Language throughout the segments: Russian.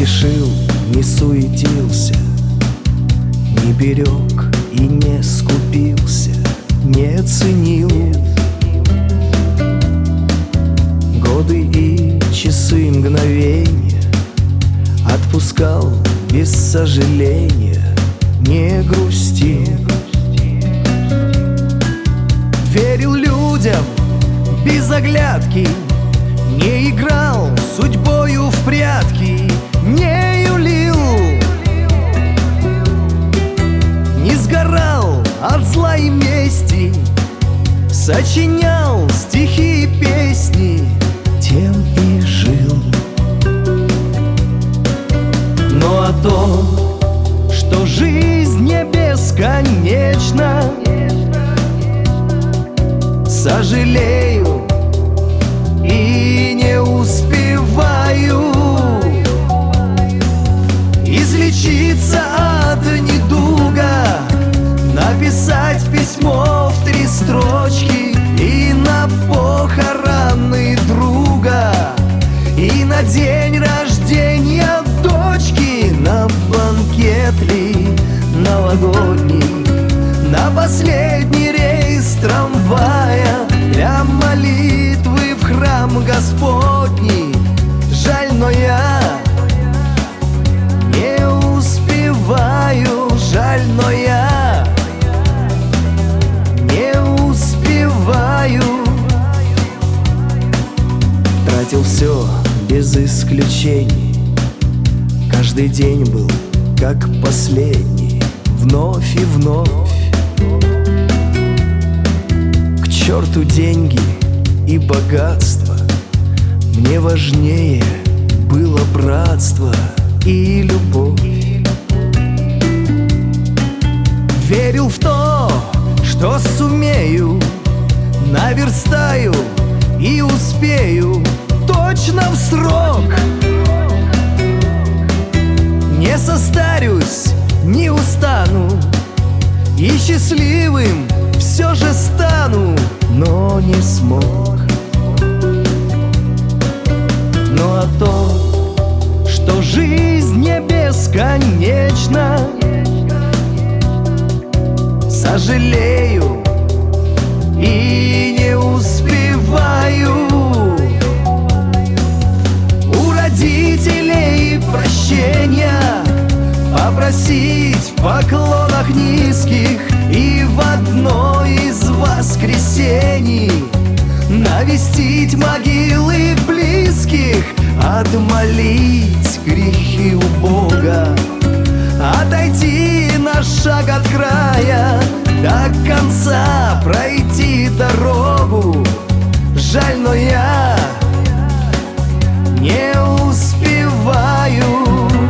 спешил, не суетился, не берег и не скупился, не ценил годы и часы, мгновения, отпускал без сожаления, не грустил. Верил людям без оглядки, не играл судьбою в прятки, не юлил, не сгорал от зла и мести, сочинял стихи и песни, тем и жил. Ну а то, что жизнь не бесконечна, сожалею и не успеваю излечиться от недуга, написать письмо в 3 строчки и на похороны друга, и на день рождения дочки, на банкет ли новогодний, на последний рейс трамвая для молитвы в храм Господний. Жаль, но я не успеваю, жаль, но я не успеваю. Тратил все без исключений, каждый день был как последний, вновь и вновь. К черту деньги и богатство, мне важнее было братство и любовь. Верил в то, что сумею, наверстаю и успею точно в срок. Не состарюсь, не устану, и счастливым все же стану, но не смог. Ну а то, что жизнь не бесконечна, сожалею и не успеваю у родителей прощения попросить в поклонах низких и в одно из воскресений навестить могилы близких, отмолить грехи у Бога, отойти на шаг от края, до конца пройти дорогу. Жаль, но я не успеваю.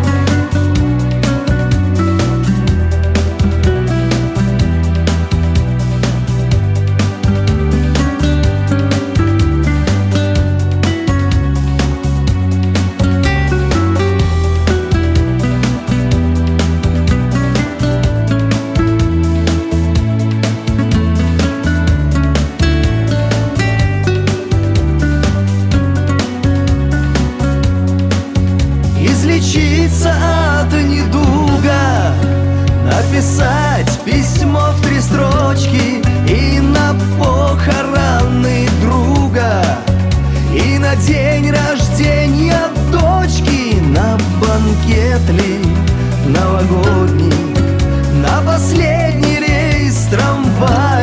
Излечиться от недуга, написать письмо в 3 строчки и на похороны друга, и на день рождения дочки, на банкет ли новогодний, на последний рейс трамвая